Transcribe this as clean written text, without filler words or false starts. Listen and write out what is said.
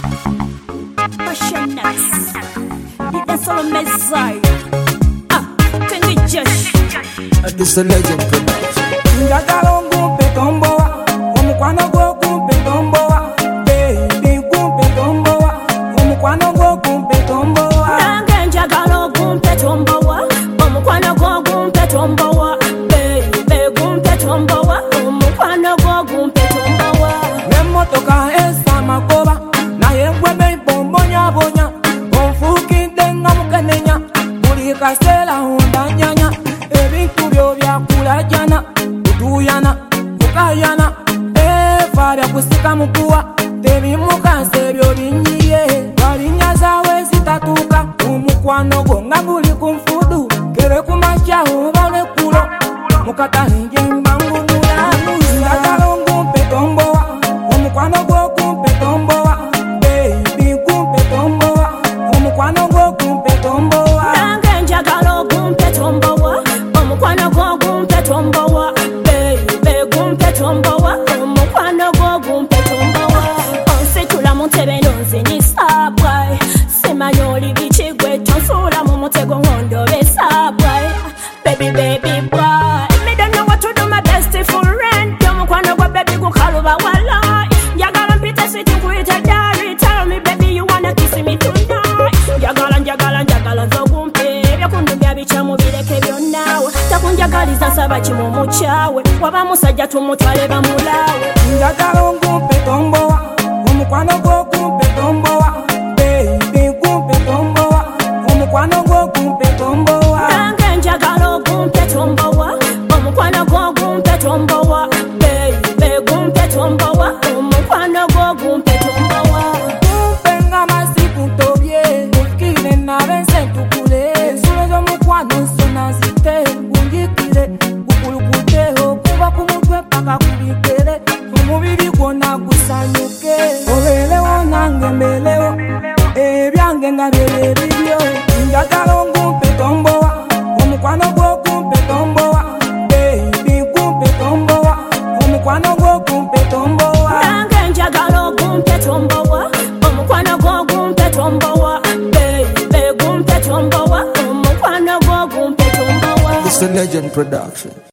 Passionless. It's all a message. Can you just? It's a legend production. Njagala ngumpe tombowa, omukwano gwo kumpe tombowa. Baby kumpe tombowa, omukwano gwo kumpe tombowa. Nange njagala kumpe tombowa, omukwano gwo kumpe tombowa. Baby kumpe tombowa, omukwano gwo kumpe tombowa. N'emmotoka essa magoba, naye gwe beibombonya-bonya. Onfuukidde nga mukenenya, buli kaseera ondanyanya. Ebintu byo byakulajana, kutuyana, kukayana. Efa byakusika mukuwa, tebimukansa ebyo binyiye. Walinnya zaawe zitatuuka, omukwano gwo nga guli ku nfudu. Kere ku makya oba lw'ekkulo, mu katale nje mba ngumula. Njagala ngumpe tombowa, omukwano gwo kumpe tombowa. Baby kumpe tombowa, omukwano gwo kumpe tombowa. Nange njagala kumpe tombowa, omukwano gwo kumpe tombowa. Baby kumpe tombowa, omukwano gwo kumpe tombowa. Onsitula mu ntebe n'onzinyisa bwayi, simanyi oli biki gwe tonsuula mu mutego ng'ondobesa bwayi. Baby boy, me don't know what to do, my best friend. Omukwano gwa baby gukaluba wala. Njagala mpite sweet nkwita dari. Tell me baby you wanna kiss me tonight. Njagala nzogumpe, ebyokundumbya bikyamu bireke byonnaawe. Takunjagaliza nsaba kimu mukyawe, waba musajja tumutwale bamulaawe. Njagala ngumpe tombowa, omukwano gwo kumpe tombowa. Baby kumpe tombowa, omukwano gwo kumpe tombowa. Nange njagala kumpe tombowa, omukwano gwo kumpe tombowa. Baby kumpe tombowa, omukwano gwo kumpe tombowa. Kumpe nga masiku ntobye, okire nabense ntukule. Ensulo z'omukwano nsona zite, gunjikire, gukulukuteho. Kuva ku mutwe paka ku bigere, omubiri gwonna gusanyuke. Obeerewo nange mbeerewo, ebyange nga byere bibyo. Njagala ngumpe tombowa, omukwano gwo kumpe tombowa. Baby kumpe tombowa, omukwano gwo kumpe tombowa. Nange njagala kumpe tombowa, omukwano gwo kumpe tombowa. Baby kumpe tombowa, omukwano gwo kumpe tombowa. It's a legend production.